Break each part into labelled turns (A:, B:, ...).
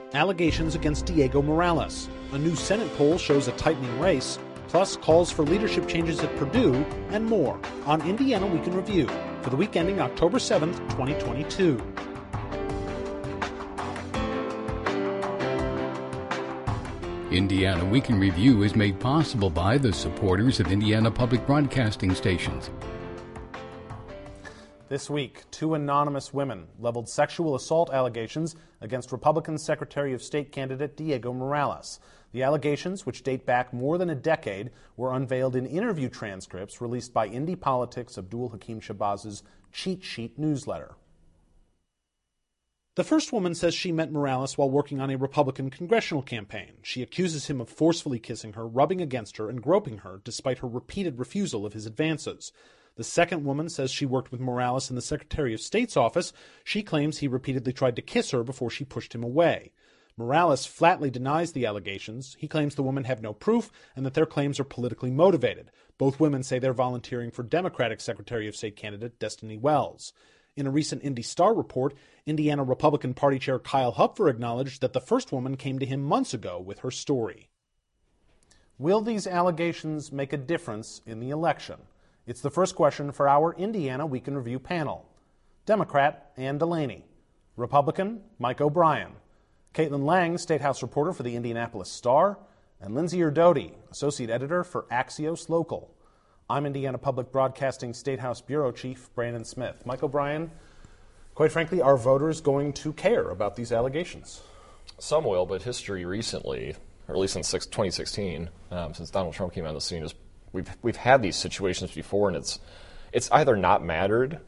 A: allegations against Diego Morales, a new Senate poll shows a tightening race, plus calls for leadership changes at Purdue, and more on Indiana Week in Review for the week ending October 7th, 2022.
B: Indiana Week in Review is made possible by the supporters of Indiana Public Broadcasting Stations.
A: This week, 2 anonymous women leveled sexual assault allegations against Republican Secretary of State candidate Diego Morales. The allegations, which date back more than a decade, were unveiled in interview transcripts released by Indy Politics' Abdul Hakim Shabaz's Cheat Sheet newsletter. The first woman says she met Morales while working on a Republican congressional campaign. She accuses him of forcefully kissing her, rubbing against her, and groping her, despite her repeated refusal of his advances. The second woman says she worked with Morales in the Secretary of State's office. She claims he repeatedly tried to kiss her before she pushed him away. Morales flatly denies the allegations. He claims the women have no proof and that their claims are politically motivated. Both women say they're volunteering for Democratic Secretary of State candidate Destiny Wells. In a recent Indy Star report, Indiana Republican Party Chair Kyle Hupfer acknowledged that the first woman came to him months ago with her story. Will these allegations make a difference in the election? It's the first question for our Indiana Week in Review panel. Democrat Ann Delaney. Republican Mike O'Brien. Caitlin Lang, State House reporter for the Indianapolis Star. And Lindsay Erdody, associate editor for Axios Local. I'm Indiana Public Broadcasting State House Bureau Chief Brandon Smith. Mike O'Brien, quite frankly, are voters going to care about these allegations?
C: Some will, but history recently, or at least since 2016, since Donald Trump came on the scene, is we've had these situations before, and it's either not mattered,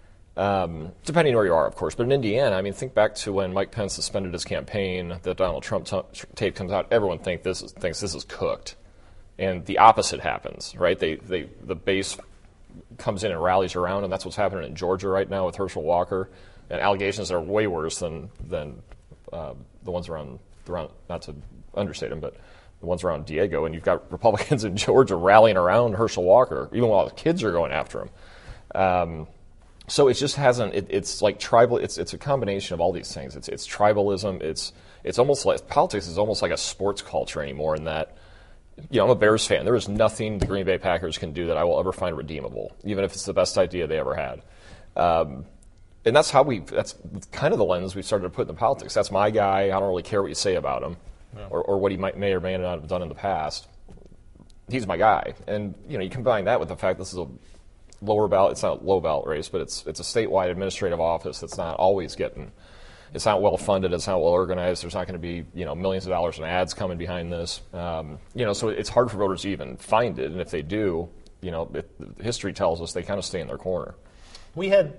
C: depending where you are, of course. But in Indiana, I mean, think back to when Mike Pence suspended his campaign. The Donald Trump tape comes out. Everyone thinks this is cooked. And the opposite happens, right? The base comes in and rallies around, and that's what's happening in Georgia right now with Herschel Walker. And allegations are way worse than the ones around, not to understate them, but the ones around Diego. And you've got Republicans in Georgia rallying around Herschel Walker, even while the kids are going after him. So it just hasn't. It's like tribal. It's a combination of all these things. It's tribalism. It's almost like politics is almost like a sports culture anymore. In that, you know, I'm a Bears fan. There is nothing the Green Bay Packers can do that I will ever find redeemable, even if it's the best idea they ever had. And that's kind of the lens we've started to put in the politics. That's my guy. I don't really care what you say about him, or what he may or may not have done in the past. He's my guy. And, you know, you combine that with the fact this is a lower ballot, it's not a low ballot race, but it's a statewide administrative office that's not always it's not well funded, it's not well organized, there's not going to be, you know, millions of dollars in ads coming behind this. You know, so it's hard for voters to even find it, and if they do, you know, history tells us they kind of stay in their corner.
A: We had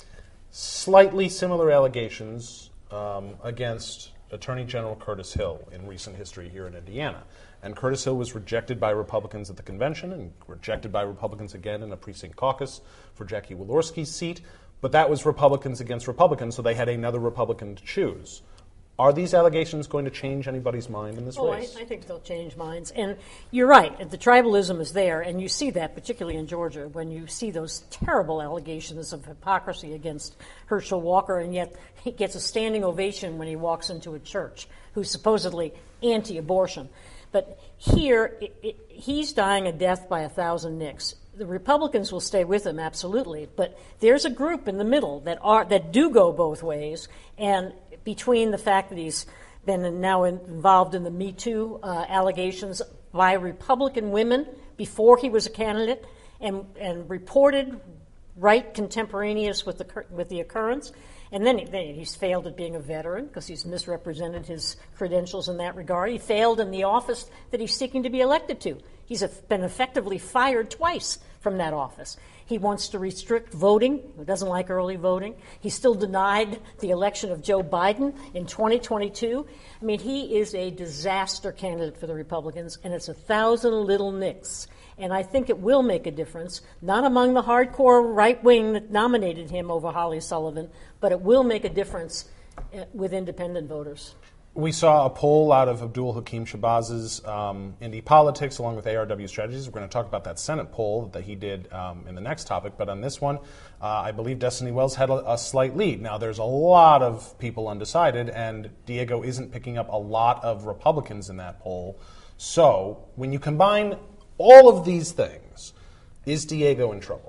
A: slightly similar allegations against Attorney General Curtis Hill in recent history here in Indiana. And Curtis Hill was rejected by Republicans at the convention and rejected by Republicans again in a precinct caucus for Jackie Walorski's seat. But that was Republicans against Republicans, so they had another Republican to choose. Are these allegations going to change anybody's mind in this race?
D: I think they'll change minds. And you're right, the tribalism is there, and you see that particularly in Georgia when you see those terrible allegations of hypocrisy against Herschel Walker, and yet he gets a standing ovation when he walks into a church, who's supposedly anti-abortion. But here, he's dying a death by 1,000 nicks. The Republicans will stay with him, absolutely, but there's a group in the middle that do go both ways, and between the fact that he's been now involved in the Me Too allegations by Republican women before he was a candidate, and reported right contemporaneous with the occurrence, and then he's failed at being a veteran because he's misrepresented his credentials in that regard. He failed in the office that he's seeking to be elected to. He's been effectively fired twice from that office. He wants to restrict voting. He doesn't like early voting. He still denied the election of Joe Biden in 2022. I mean, he is a disaster candidate for the Republicans, and it's 1,000 little nicks. And I think it will make a difference, not among the hardcore right wing that nominated him over Holly Sullivan, but it will make a difference with independent voters.
A: We saw a poll out of Abdul Hakim Shabaz's Indy Politics along with ARW Strategies. We're going to talk about that Senate poll that he did in the next topic. But on this one, I believe Destiny Wells had a slight lead. Now, there's a lot of people undecided, and Diego isn't picking up a lot of Republicans in that poll. So when you combine all of these things, is Diego in trouble?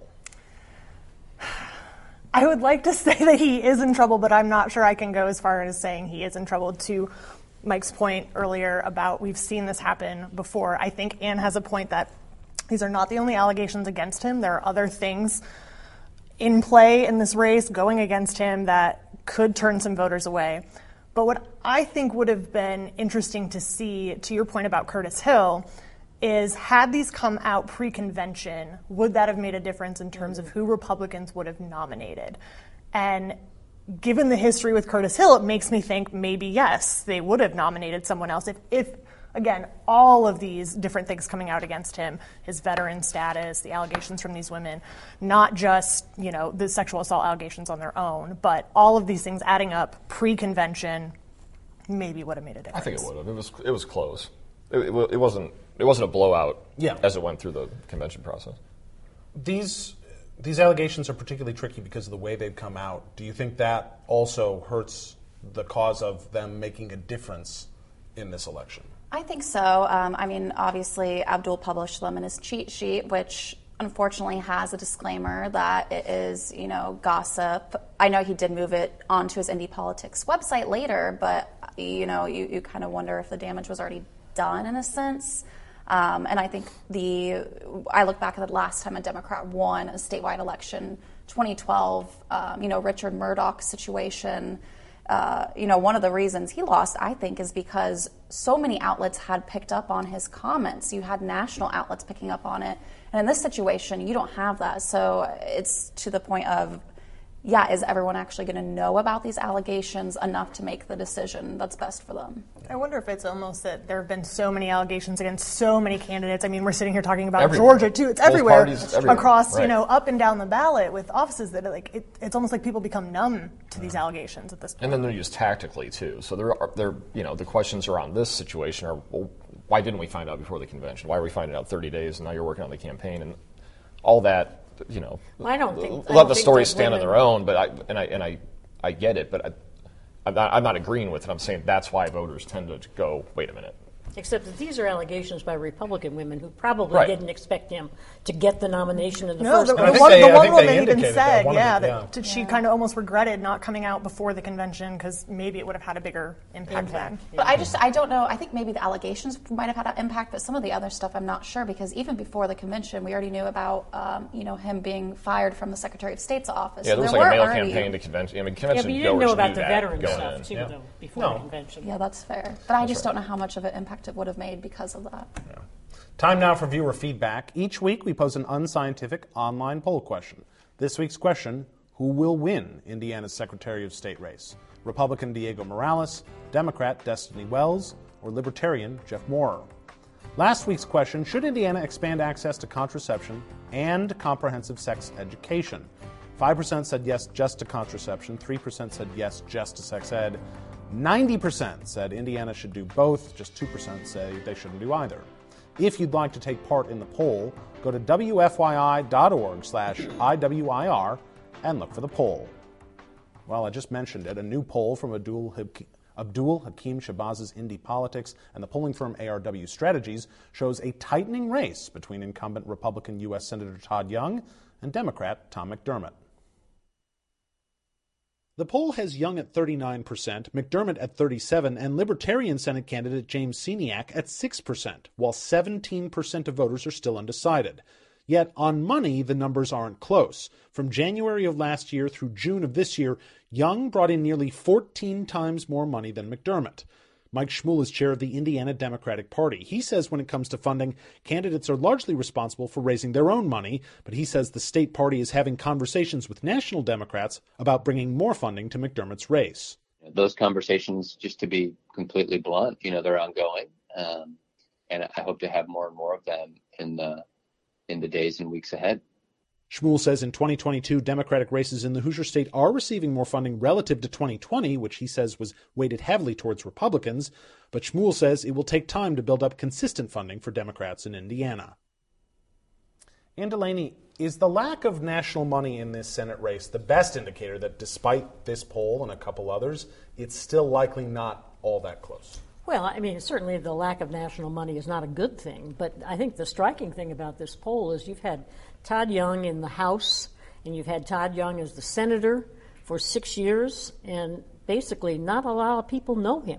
E: I would like to say that he is in trouble, but I'm not sure I can go as far as saying he is in trouble. To Mike's point earlier about we've seen this happen before, I think Ann has a point that these are not the only allegations against him. There are other things in play in this race going against him that could turn some voters away. But what I think would have been interesting to see, to your point about Curtis Hill, is had these come out pre-convention, would that have made a difference in terms of who Republicans would have nominated? And given the history with Curtis Hill, it makes me think maybe, yes, they would have nominated someone else if again, all of these different things coming out against him, his veteran status, the allegations from these women, not just, the sexual assault allegations on their own, but all of these things adding up pre-convention maybe would have made a difference.
C: I think it would have. It was close. It wasn't a blowout as it went through the convention process.
A: These allegations are particularly tricky because of the way they've come out. Do you think that also hurts the cause of them making a difference in this election?
F: I think so. Obviously, Abdul published them in his cheat sheet, which unfortunately has a disclaimer that it is, gossip. I know he did move it onto his Indy Politics website later, but, you kind of wonder if the damage was already done in a sense. And I think I look back at the last time a Democrat won a statewide election, 2012, Richard Murdoch's situation. One of the reasons he lost, I think, is because so many outlets had picked up on his comments. You had national outlets picking up on it. And in this situation, you don't have that. So it's to the point of, is everyone actually going to know about these allegations enough to make the decision that's best for them?
E: I wonder if it's almost that there have been so many allegations against so many candidates. I mean, we're sitting here talking about
C: everywhere.
E: Georgia, too. It's everywhere,
C: everywhere.
E: Across,
C: right.
E: Up and down the ballot with offices that are it's almost like people become numb to these allegations at this point.
C: And then they're used tactically, too. So the questions around this situation are, well, why didn't we find out before the convention? Why are we finding out 30 days and now you're working on the campaign? And all that,
D: I don't think
C: let the stories stand on their own. But I get it, but I'm not agreeing with it. I'm saying that's why voters tend to go, wait a minute.
D: Except that these are allegations by Republican women who probably didn't expect him to get the nomination in the first place.
E: The one woman even said, that she kind of almost regretted not coming out before the convention because maybe it would have had a bigger impact then.
F: But I don't know. I think maybe the allegations might have had an impact, but some of the other stuff I'm not sure, because even before the convention, we already knew about him being fired from the Secretary of State's office.
C: Yeah, there was like a mail campaign to convention. Convention
D: but you didn't know about the veteran
C: going
D: stuff,
C: in.
D: too, though, before the convention.
F: Yeah, that's fair. But I just don't know how much of an impact it would have made because of that.
A: Yeah. Time now for viewer feedback. Each week we pose an unscientific online poll question. This week's question: who will win Indiana's Secretary of State race? Republican Diego Morales, Democrat Destiny Wells, or Libertarian Jeff Maurer? Last week's question: should Indiana expand access to contraception and comprehensive sex education? 5% said yes just to contraception, 3% said yes just to sex ed, 90% said Indiana should do both, just 2% say they shouldn't do either. If you'd like to take part in the poll, go to wfyi.org/IWIR and look for the poll. Well, I just mentioned it, a new poll from Abdul Hakim Shabaz's Indy Politics and the polling firm ARW Strategies shows a tightening race between incumbent Republican U.S. Senator Todd Young and Democrat Tom McDermott. The poll has Young at 39%, McDermott at 37%, and Libertarian Senate candidate James Siniak at 6%, while 17% of voters are still undecided. Yet on money, the numbers aren't close. From January of last year through June of this year, Young brought in nearly 14 times more money than McDermott. Mike Shmuel is chair of the Indiana Democratic Party. He says when it comes to funding, candidates are largely responsible for raising their own money, but he says the state party is having conversations with national Democrats about bringing more funding to McDermott's race.
G: Those conversations, just to be completely blunt, they're ongoing, and I hope to have more and more of them in the days and weeks ahead.
A: Shmuel says in 2022, Democratic races in the Hoosier state are receiving more funding relative to 2020, which he says was weighted heavily towards Republicans. But Shmuel says it will take time to build up consistent funding for Democrats in Indiana. Ann Delaney, is the lack of national money in this Senate race the best indicator that despite this poll and a couple others, it's still likely not all that close?
D: Well, I mean, certainly the lack of national money is not a good thing, but I think the striking thing about this poll is you've had Todd Young in the House, and you've had Todd Young as the senator for 6 years, and basically not a lot of people know him.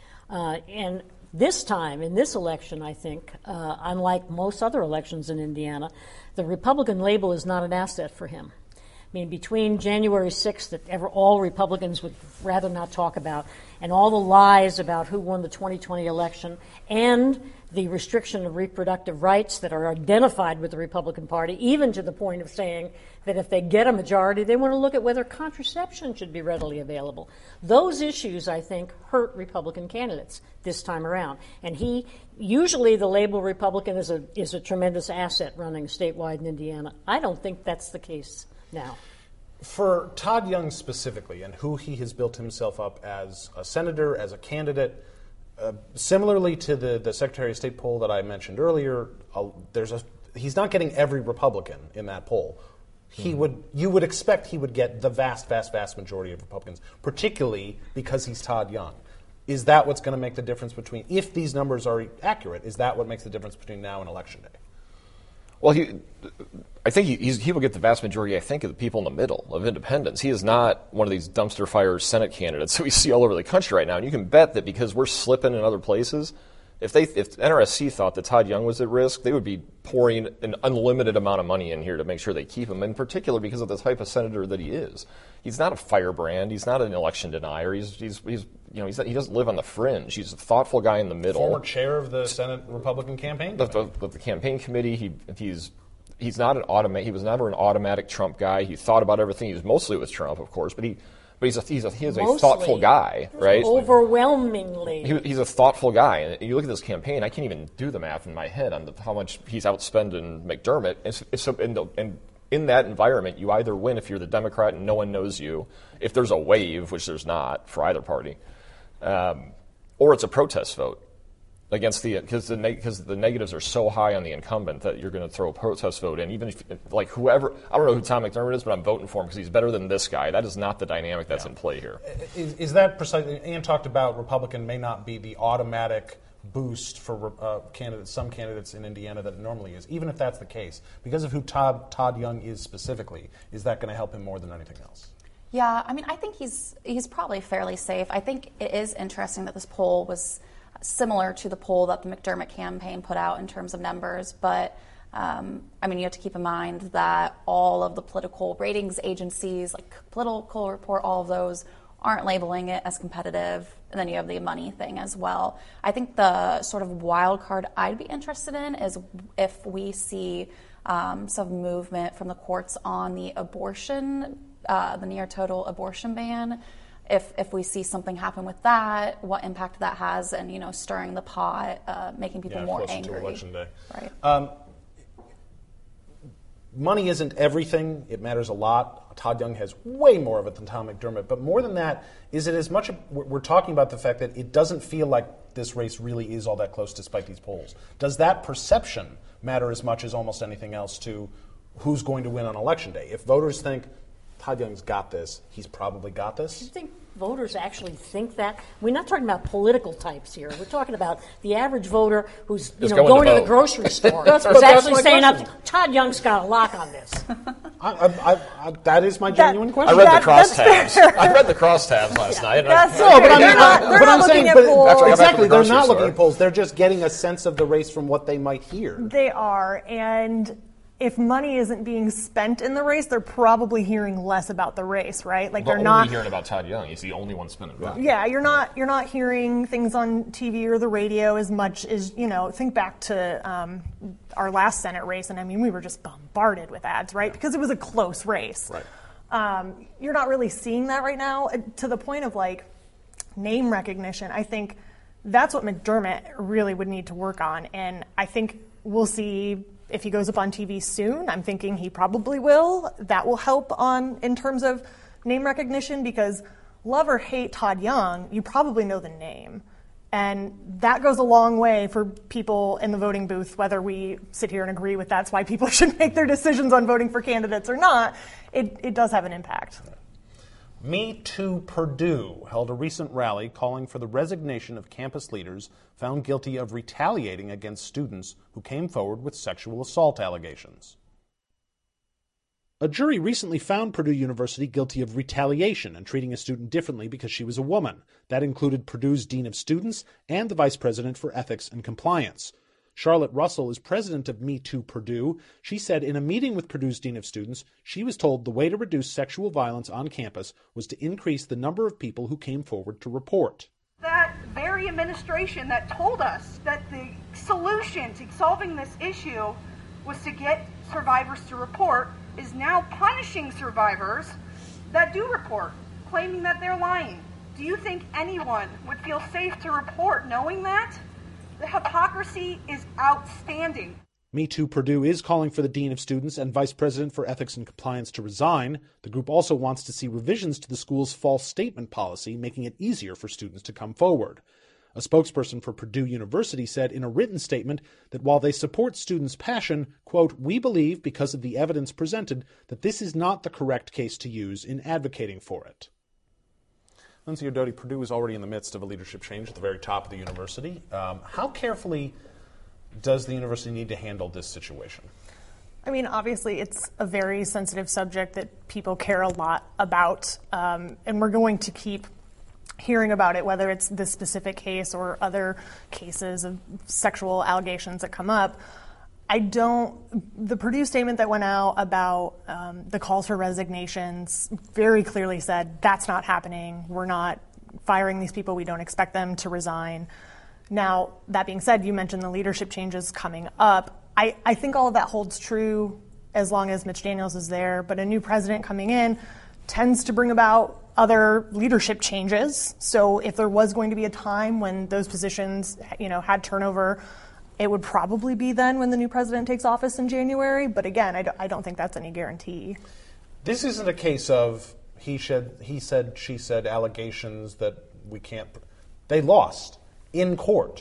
D: And this time, in this election, I think, unlike most other elections in Indiana, the Republican label is not an asset for him. I mean, between January 6th, that all Republicans would rather not talk about, and all the lies about who won the 2020 election, and the restriction of reproductive rights that are identified with the Republican Party, even to the point of saying that if they get a majority, they want to look at whether contraception should be readily available. Those issues, I think, hurt Republican candidates this time around. And usually the label Republican is a tremendous asset running statewide in Indiana. I don't think that's the case now.
A: For Todd Young specifically, and who he has built himself up as a senator, as a candidate, similarly to the Secretary of State poll that I mentioned earlier, he's not getting every Republican in that poll. You would expect he would get the vast, vast, vast majority of Republicans, particularly because he's Todd Young. Is that what's going to make the difference between, if these numbers are accurate, is that what makes the difference between now and Election Day?
C: Well, I think he will get the vast majority, I think, of the people in the middle of independents. He is not one of these dumpster fire Senate candidates that we see all over the country right now. And you can bet that because we're slipping in other places, if NRSC thought that Todd Young was at risk, they would be pouring an unlimited amount of money in here to make sure they keep him, in particular because of the type of senator that he is. He's not a firebrand. He's not an election denier. He doesn't live on the fringe. He's a thoughtful guy in the middle.
A: Former chair of the Senate Republican campaign committee.
C: The campaign committee. He's not an automatic. He was never an automatic Trump guy. He thought about everything. He was mostly with Trump, of course, but he's a thoughtful guy, right?
D: Overwhelmingly.
C: He's a thoughtful guy. And you look at this campaign, I can't even do the math in my head on how much he's outspending McDermott. And in that environment, you either win if you're the Democrat and no one knows you, if there's a wave, which there's not for either party, or it's a protest vote against because the negatives are so high on the incumbent that you're going to throw a protest vote in, even if whoever, I don't know who Tom McDermott is, but I'm voting for him because he's better than this guy. That is not the dynamic that's in play here.
A: Is that precisely? Ann talked about Republican may not be the automatic boost for some candidates in Indiana that it normally is. Even if that's the case, because of who Todd Young is specifically, is that going to help him more than anything else?
F: Yeah, I mean, I think he's probably fairly safe. I think it is interesting that this poll was similar to the poll that the McDermott campaign put out in terms of numbers, but I mean, you have to keep in mind that all of the political ratings agencies, like Political Report, all of those aren't labeling it as competitive, and then you have the money thing as well. I think the sort of wild card I'd be interested in is if we see some movement from the courts on the abortion, the near total abortion ban. If we see something happen with that, what impact that has, and stirring the pot, making people more angry.
A: To Election Day.
F: Right.
A: Money isn't everything. It matters a lot. Todd Young has way more of it than Tom McDermott. But more than that, is it as much? We're talking about the fact that it doesn't feel like this race really is all that close despite these polls. Does that perception matter as much as almost anything else to who's going to win on Election Day? If voters think Todd Young's got this, he's probably got this.
D: Do you think voters actually think that? We're not talking about political types here. We're talking about the average voter who's going to the grocery store. Who's actually saying, Todd Young's got a lock on this.
A: That is my genuine question.
C: I read the crosstabs. I read the crosstabs last night.
A: Exactly, they're not looking at polls. They're just getting a sense of the race from what they might hear.
E: They are, and if money isn't being spent in the race, they're probably hearing less about the race, right? Like they're not
C: hearing about Todd Young. He's the only one spending money.
E: Yeah, you're not hearing things on TV or the radio as much as think back to our last Senate race, and I mean we were just bombarded with ads, right? Because it was a close race.
A: Right.
E: You're not really seeing that right now to the point of name recognition. I think that's what McDermott really would need to work on, and I think we'll see if he goes up on TV soon, I'm thinking he probably will. That will help in terms of name recognition, because love or hate Todd Young, you probably know the name. And that goes a long way for people in the voting booth, whether we sit here and agree with that's why people should make their decisions on voting for candidates or not. It does have an impact.
A: Me Too Purdue held a recent rally calling for the resignation of campus leaders found guilty of retaliating against students who came forward with sexual assault allegations. A jury recently found Purdue University guilty of retaliation and treating a student differently because she was a woman. That included Purdue's Dean of Students and the Vice President for Ethics and Compliance. Charlotte Russell is president of Me Too Purdue. She said in a meeting with Purdue's Dean of Students, she was told the way to reduce sexual violence on campus was to increase the number of people who came forward to report.
H: That very administration that told us that the solution to solving this issue was to get survivors to report is now punishing survivors that do report, claiming that they're lying. Do you think anyone would feel safe to report knowing that? The hypocrisy is outstanding.
A: Me Too Purdue is calling for the Dean of Students and Vice President for Ethics and Compliance to resign. The group also wants to see revisions to the school's false statement policy, making it easier for students to come forward. A spokesperson for Purdue University said in a written statement that while they support students' passion, quote, "We believe, because of the evidence presented, that this is not the correct case to use in advocating for it." Lindsay O'Doty, Purdue is already in the midst of a leadership change at the very top of the university. How carefully does the university need to handle this situation?
E: I mean, obviously, it's a very sensitive subject that people care a lot about, and we're going to keep hearing about it, whether it's this specific case or other cases of sexual allegations that come up. The Purdue statement that went out about the calls for resignations very clearly said that's not happening. We're not firing these people. We don't expect them to resign. Now, that being said, you mentioned the leadership changes coming up. I think all of that holds true as long as Mitch Daniels is there, but a new president coming in tends to bring about other leadership changes. So if there was going to be a time when those positions, had turnover, it would probably be then when the new president takes office in January. But again, I don't think that's any guarantee.
A: This isn't a case of he said, she said allegations that we can't. They lost in court.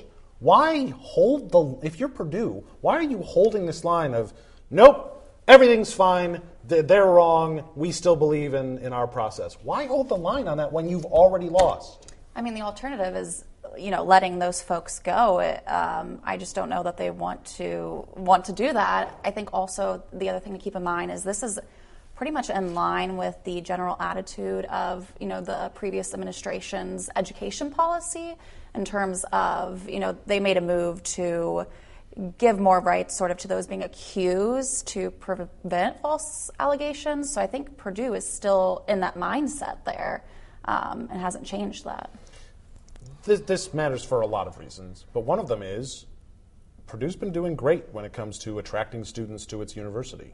A: If you're Purdue, why are you holding this line of, nope, everything's fine, they're wrong, we still believe in our process? Why hold the line on that when you've already lost?
F: I mean, the alternative is, letting those folks go. I just don't know that they want to do that. I think also the other thing to keep in mind is this is pretty much in line with the general attitude of, the previous administration's education policy in terms of, they made a move to give more rights sort of to those being accused to prevent false allegations. So I think Purdue is still in that mindset there and hasn't changed that.
A: This matters for a lot of reasons, but one of them is Purdue's been doing great when it comes to attracting students to its university.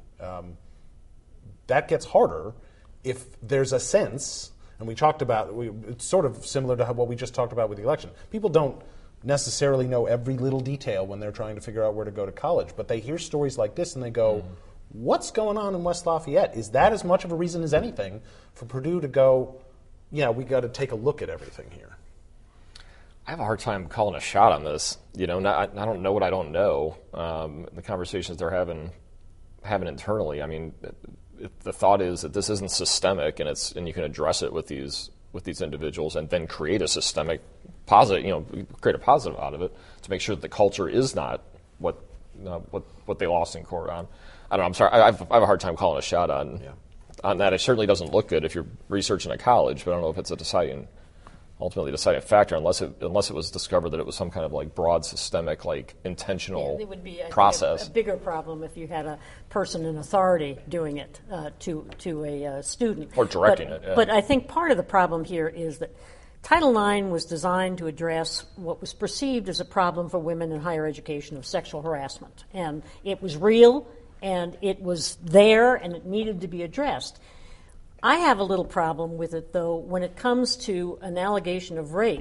A: That gets harder if there's a sense, and we talked about, it's sort of similar to what we just talked about with the election. People don't necessarily know every little detail when they're trying to figure out where to go to college, but they hear stories like this and they go, what's going on in West Lafayette? Is that as much of a reason as anything for Purdue to go, we got to take a look at everything here?
C: I have a hard time calling a shot on this. I don't know what I don't know. The conversations they're having internally. I mean, the thought is that this isn't systemic, and you can address it with these individuals, and then create a systemic positive. Create a positive out of it to make sure that the culture is not what they lost in court on. I don't know. I'm sorry. I have a hard time calling a shot on that. It certainly doesn't look good if you're researching a college, but I don't know if it's ultimately deciding factor unless it was discovered that it was some kind of broad systemic intentional
D: it would be,
C: process.
D: A bigger problem if you had a person in authority doing it to a student
C: or directing it. Yeah.
D: But I think part of the problem here is that Title IX was designed to address what was perceived as a problem for women in higher education of sexual harassment, and it was real and it was there and it needed to be addressed. I have a little problem with it, though, when it comes to an allegation of rape.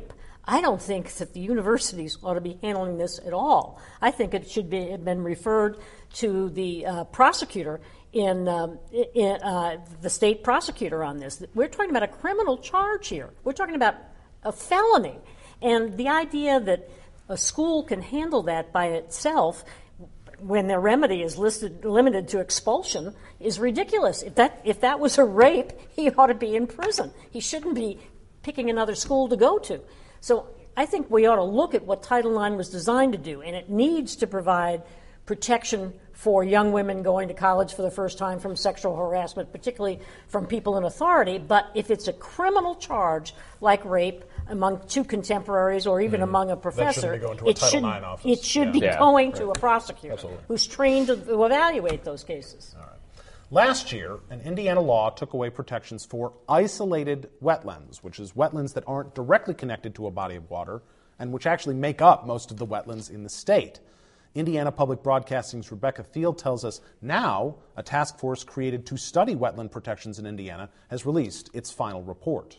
D: I don't think that the universities ought to be handling this at all. I think it should have been referred to the prosecutor in the state prosecutor on this. We're talking about a criminal charge here. We're talking about a felony. And the idea that a school can handle that by itself when their remedy is limited to expulsion is ridiculous. If that was a rape, he ought to be in prison. He shouldn't be picking another school to go to. So I think we ought to look at what Title IX was designed to do, and it needs to provide protection for young women going to college for the first time from sexual harassment, particularly from people in authority. But if it's a criminal charge like rape among two contemporaries or even among a professor, it should be going to a prosecutor who's trained to evaluate those cases.
A: All right. Last year, an Indiana law took away protections for isolated wetlands, which is wetlands that aren't directly connected to a body of water and which actually make up most of the wetlands in the state. Indiana Public Broadcasting's Rebecca Field tells us now a task force created to study wetland protections in Indiana has released its final report.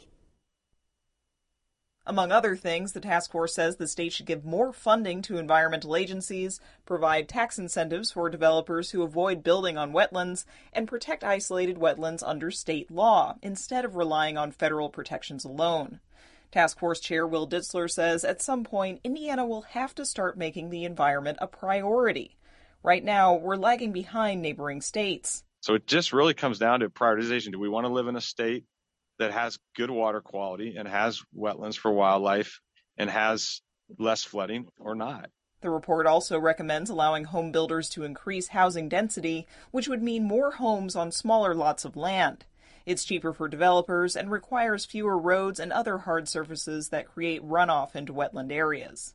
I: Among other things, the task force says the state should give more funding to environmental agencies, provide tax incentives for developers who avoid building on wetlands, and protect isolated wetlands under state law, instead of relying on federal protections alone. Task Force Chair Will Ditzler says at some point, Indiana will have to start making the environment a priority. Right now, we're lagging behind neighboring states.
J: So it just really comes down to prioritization. Do we want to live in a state that has good water quality and has wetlands for wildlife and has less flooding or not?
I: The report also recommends allowing home builders to increase housing density, which would mean more homes on smaller lots of land. It's cheaper for developers and requires fewer roads and other hard surfaces that create runoff into wetland areas.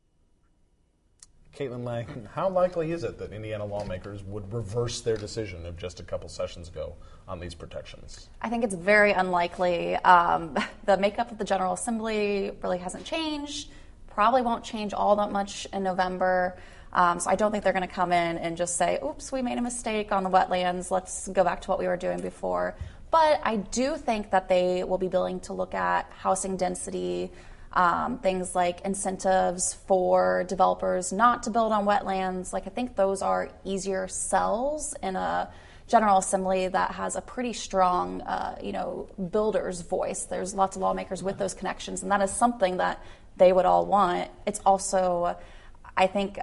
A: Caitlin Lang, how likely is it that Indiana lawmakers would reverse their decision of just a couple sessions ago on these protections?
F: I think it's very unlikely. The makeup of the General Assembly really hasn't changed, probably won't change all that much in November. So I don't think they're going to come in and just say, oops, we made a mistake on the wetlands, let's go back to what we were doing before. But I do think that they will be willing to look at housing density, things like incentives for developers not to build on wetlands. I think those are easier sells in a General Assembly that has a pretty strong, builder's voice. There's lots of lawmakers with those connections, and that is something that they would all want. It's also, I think,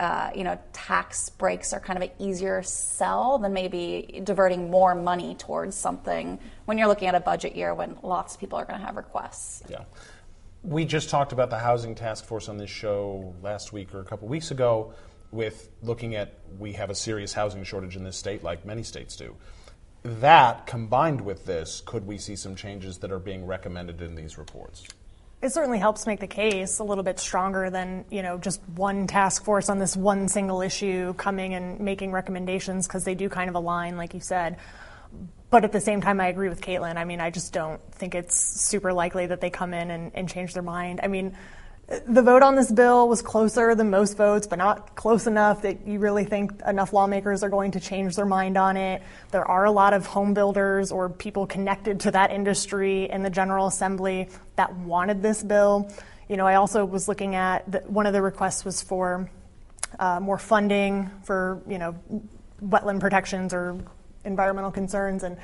F: tax breaks are kind of an easier sell than maybe diverting more money towards something when you're looking at a budget year when lots of people are going to have requests.
A: Yeah. We just talked about the housing task force on this show last week or a couple weeks ago with looking at we have a serious housing shortage in this state like many states do. That, combined with this, could we see some changes that are being recommended in these reports?
E: It certainly helps make the case a little bit stronger than, just one task force on this one single issue coming and making recommendations, because they do kind of align, like you said. But at the same time, I agree with Caitlin. I just don't think it's super likely that they come in and change their mind. The vote on this bill was closer than most votes, but not close enough that you really think enough lawmakers are going to change their mind on it. There are a lot of home builders or people connected to that industry in the General Assembly that wanted this bill. I also was looking at one of the requests was for more funding for, wetland protections or environmental concerns. And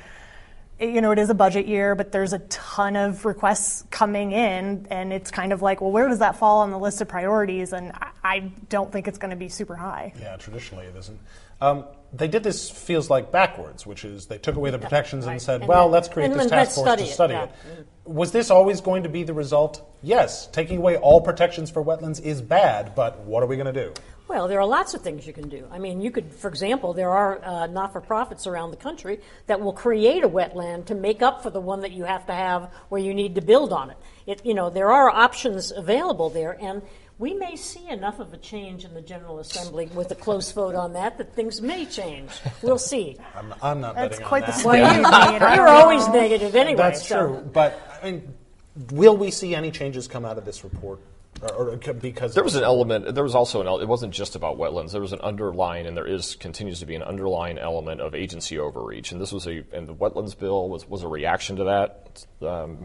E: it is a budget year, but there's a ton of requests coming in, and it's kind of like, well, where does that fall on the list of priorities? And I don't think it's going to be super high.
A: Yeah, traditionally it isn't. They did this, feels like backwards, which is they took away the protections and said, let's create this task force to study it. Was this always going to be the result? Yes, taking away all protections for wetlands is bad, but what are we going to do?
D: Well, there are lots of things you can do. You could, for example, there are not-for-profits around the country that will create a wetland to make up for the one that you have to have where you need to build on it. There are options available there, and we may see enough of a change in the General Assembly with a close vote on that things may change. We'll see.
A: I'm not betting on that.
E: That's quite the
D: swing. You're always negative anyway.
A: That's true, but will we see any changes come out of this report? Or because
C: there was an element. There was also it wasn't just about wetlands. There was an underlying, and there continues to be an underlying element of agency overreach. And this was and the wetlands bill was a reaction to that. And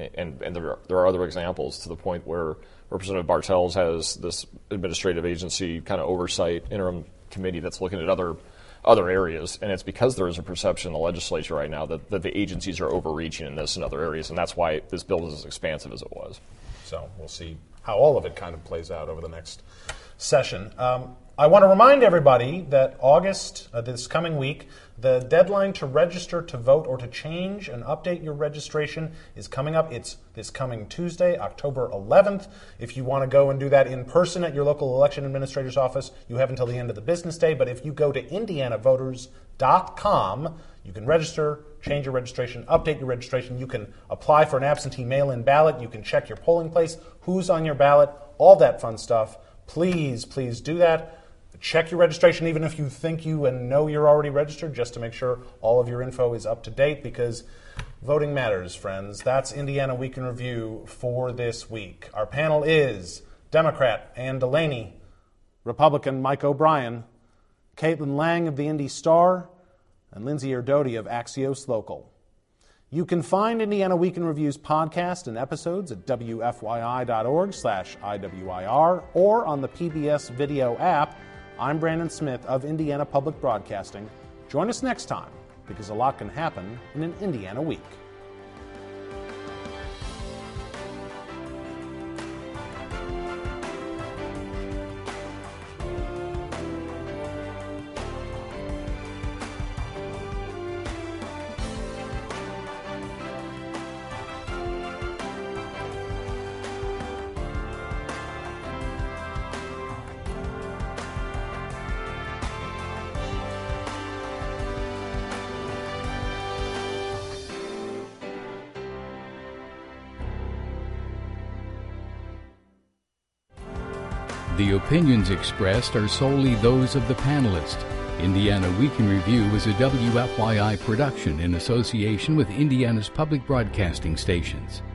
C: And there are other examples to the point where Representative Bartels has this administrative agency kind of oversight interim committee that's looking at other areas, and it's because there is a perception in the legislature right now that the agencies are overreaching in this and other areas, and that's why this bill is as expansive as it was.
A: So we'll see how all of it kind of plays out over the next session. I want to remind everybody that August, this coming week, the deadline to register to vote or to change and update your registration is coming up. It's this coming Tuesday, October 11th. If you want to go and do that in person at your local election administrator's office, you have until the end of the business day. But if you go to indianavoters.com, you can register, change your registration, update your registration. You can apply for an absentee mail-in ballot. You can check your polling place, who's on your ballot, all that fun stuff. Please, please do that. Check your registration even if you think you and know you're already registered, just to make sure all of your info is up to date, because voting matters, friends. That's Indiana Week in Review for this week. Our panel is Democrat Ann Delaney, Republican Mike O'Brien, Caitlin Lang of the Indy Star, and Lindsay Erdody of Axios Local. You can find Indiana Week in Review's podcast and episodes at wfyi.org/IWIR or on the PBS video app. I'm Brandon Smith of Indiana Public Broadcasting. Join us next time, because a lot can happen in an Indiana week.
B: The opinions expressed are solely those of the panelists. Indiana Week in Review is a WFYI production in association with Indiana's public broadcasting stations.